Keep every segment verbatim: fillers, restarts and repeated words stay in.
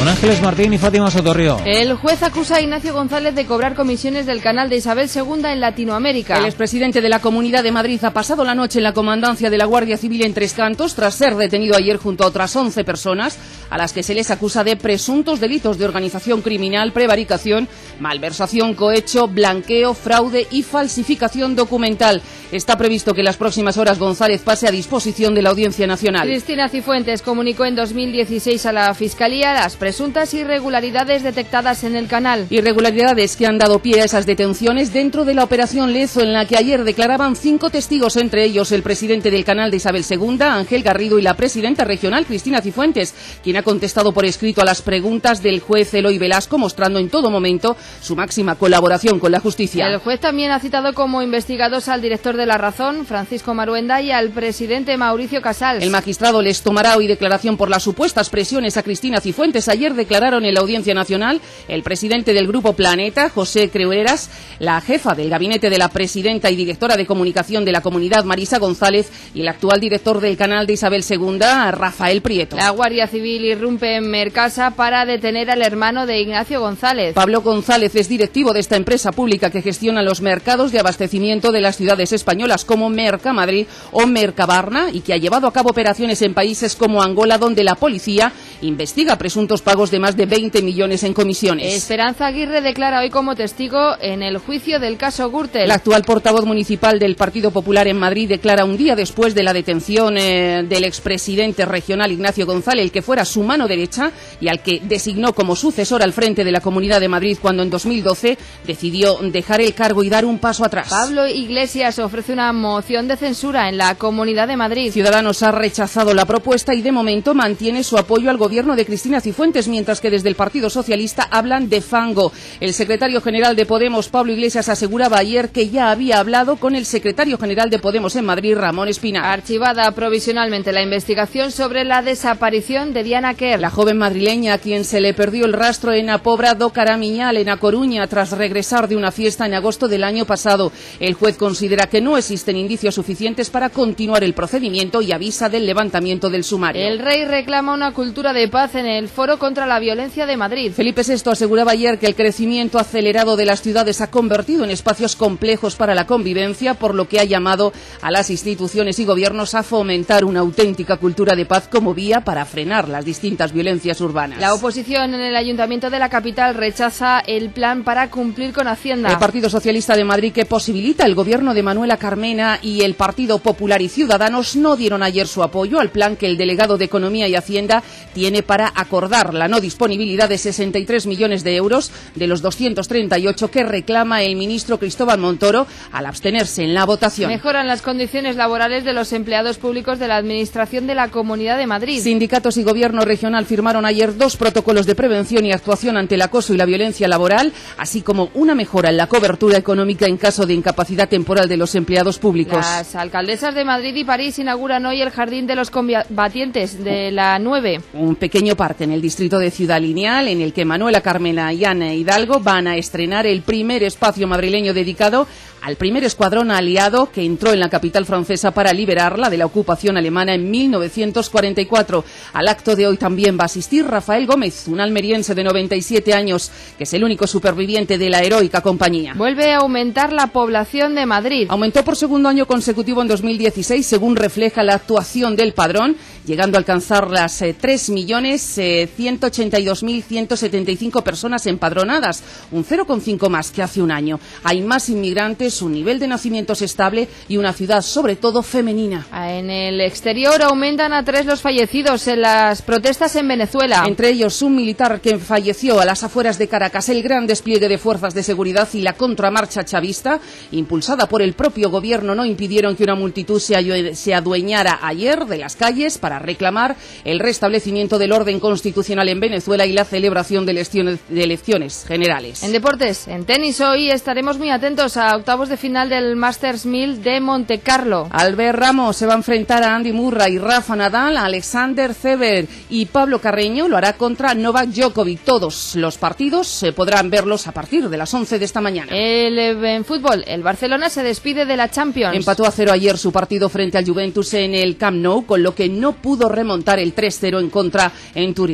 Ángeles Martín y Fátima Sotorrio. El juez acusa a Ignacio González de cobrar comisiones del canal de Isabel segunda en Latinoamérica. El expresidente de la Comunidad de Madrid ha pasado la noche en la comandancia de la Guardia Civil en Tres Cantos tras ser detenido ayer junto a otras once personas a las que se les acusa de presuntos delitos de organización criminal, prevaricación, malversación, cohecho, blanqueo, fraude y falsificación documental. Está previsto que en las próximas horas González pase a disposición de la Audiencia Nacional. Cristina Cifuentes comunicó en dos mil dieciséis a la Fiscalía las presuntas irregularidades detectadas en el canal. Irregularidades que han dado pie a esas detenciones dentro de la Operación Lezo, en la que ayer declaraban cinco testigos, entre ellos el presidente del canal de Isabel segunda, Ángel Garrido, y la presidenta regional, Cristina Cifuentes, quien ha contestado por escrito a las preguntas del juez Eloy Velasco, mostrando en todo momento su máxima colaboración con la justicia. El juez también ha citado como investigados al director de La Razón, Francisco Maruenda, y al presidente Mauricio Casals. El magistrado les tomará hoy declaración por las supuestas presiones a Cristina Cifuentes. Ayer declararon en la Audiencia Nacional el presidente del Grupo Planeta, José Creueras, la jefa del gabinete de la presidenta y directora de comunicación de la Comunidad, Marisa González, y el actual director del canal de Isabel segunda, Rafael Prieto. La Guardia Civil irrumpe en Mercasa para detener al hermano de Ignacio González. Pablo González es directivo de esta empresa pública que gestiona los mercados de abastecimiento de las ciudades españolas como Mercamadrid o Mercabarna, y que ha llevado a cabo operaciones en países como Angola, donde la policía investiga presuntos pagos de más de veinte millones en comisiones. Esperanza Aguirre declara hoy como testigo en el juicio del caso Gürtel. El actual portavoz municipal del Partido Popular en Madrid declara un día después de la detención eh, del expresidente regional Ignacio González, el que fuera su mano derecha y al que designó como sucesor al frente de la Comunidad de Madrid cuando en dos mil doce decidió dejar el cargo y dar un paso atrás. Pablo Iglesias ofrece una moción de censura en la Comunidad de Madrid. Ciudadanos ha rechazado la propuesta y de momento mantiene su apoyo al gobierno de Cristina Cifuentes, mientras que desde el Partido Socialista hablan de fango. El secretario general de Podemos, Pablo Iglesias, aseguraba ayer que ya había hablado con el secretario general de Podemos en Madrid, Ramón Espinar. Archivada provisionalmente la investigación sobre la desaparición de Diana Kerr. La joven madrileña, a quien se le perdió el rastro en a Pobra do Caramiñal, en A Coruña, tras regresar de una fiesta en agosto del año pasado. El juez considera que no existen indicios suficientes para continuar el procedimiento y avisa del levantamiento del sumario. El rey reclama una cultura de paz en el Foro contra la Violencia de Madrid. Felipe sexto aseguraba ayer que el crecimiento acelerado de las ciudades ha convertido en espacios complejos para la convivencia, por lo que ha llamado a las instituciones y gobiernos a fomentar una auténtica cultura de paz como vía para frenar las distintas violencias urbanas. La oposición en el Ayuntamiento de la capital rechaza el plan para cumplir con Hacienda. El Partido Socialista de Madrid, que posibilita el gobierno de Manuela Carmena, y el Partido Popular y Ciudadanos no dieron ayer su apoyo al plan que el delegado de Economía y Hacienda tiene para acordar la no disponibilidad de sesenta y tres millones de euros de los doscientos treinta y ocho que reclama el ministro Cristóbal Montoro al abstenerse en la votación. Mejoran las condiciones laborales de los empleados públicos de la Administración de la Comunidad de Madrid. Sindicatos y Gobierno regional firmaron ayer dos protocolos de prevención y actuación ante el acoso y la violencia laboral, así como una mejora en la cobertura económica en caso de incapacidad temporal de los empleados públicos. Las alcaldesas de Madrid y París inauguran hoy el Jardín de los Combatientes de la nueve. Un pequeño parque en el distrito de Ciudad Lineal, en el que Manuela Carmena y Ana Hidalgo van a estrenar el primer espacio madrileño dedicado al primer escuadrón aliado que entró en la capital francesa para liberarla de la ocupación alemana en mil novecientos cuarenta y cuatro. Al acto de hoy también va a asistir Rafael Gómez, un almeriense de noventa y siete años, que es el único superviviente de la heroica compañía. Vuelve a aumentar la población de Madrid. Aumentó por segundo año consecutivo en dos mil dieciséis, según refleja la actuación del padrón, llegando a alcanzar las eh, tres millones ciento ochenta y dos mil ciento setenta y cinco personas empadronadas, un cero coma cinco más que hace un año. Hay más inmigrantes, un nivel de nacimientos estable y una ciudad sobre todo femenina. En el exterior aumentan a tres los fallecidos en las protestas en Venezuela. Entre ellos un militar que falleció a las afueras de Caracas. El gran despliegue de fuerzas de seguridad y la contramarcha chavista, impulsada por el propio gobierno, no impidieron que una multitud se, se adueñara ayer de las calles para reclamar el restablecimiento del orden constitucional en Venezuela y la celebración de elecciones, de elecciones generales. En deportes, en tenis, hoy estaremos muy atentos a octavos de final del Masters mil de Montecarlo. Albert Ramos se va a enfrentar a Andy Murray, Rafa Nadal, Alexander Zverev, y Pablo Carreño lo hará contra Novak Djokovic. Todos los partidos se podrán verlos a partir de las once de esta mañana. El, en fútbol, el Barcelona se despide de la Champions. Empató a cero ayer su partido frente al Juventus en el Camp Nou, con lo que no pudo remontar el tres cero en contra en Turín. El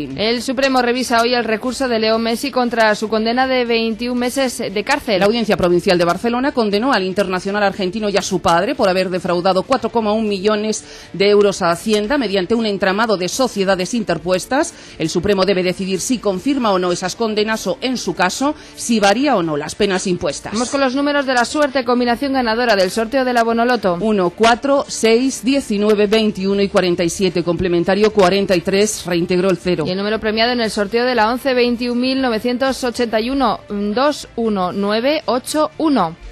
Supremo revisa hoy el recurso de Leo Messi contra su condena de veintiún meses de cárcel. La Audiencia Provincial de Barcelona condenó al internacional argentino y a su padre por haber defraudado cuatro coma uno millones de euros a Hacienda mediante un entramado de sociedades interpuestas. El Supremo debe decidir si confirma o no esas condenas o, en su caso, si varía o no las penas impuestas. Vamos con los números de la suerte, combinación ganadora del sorteo de la Bonoloto. uno, cuatro, seis, diecinueve, veintiuno y cuarenta y siete, complementario cuarenta y tres, reintegró el cero. Y el número premiado en el sorteo de la once, veintiún mil novecientos ochenta y uno, dos uno nueve ocho uno.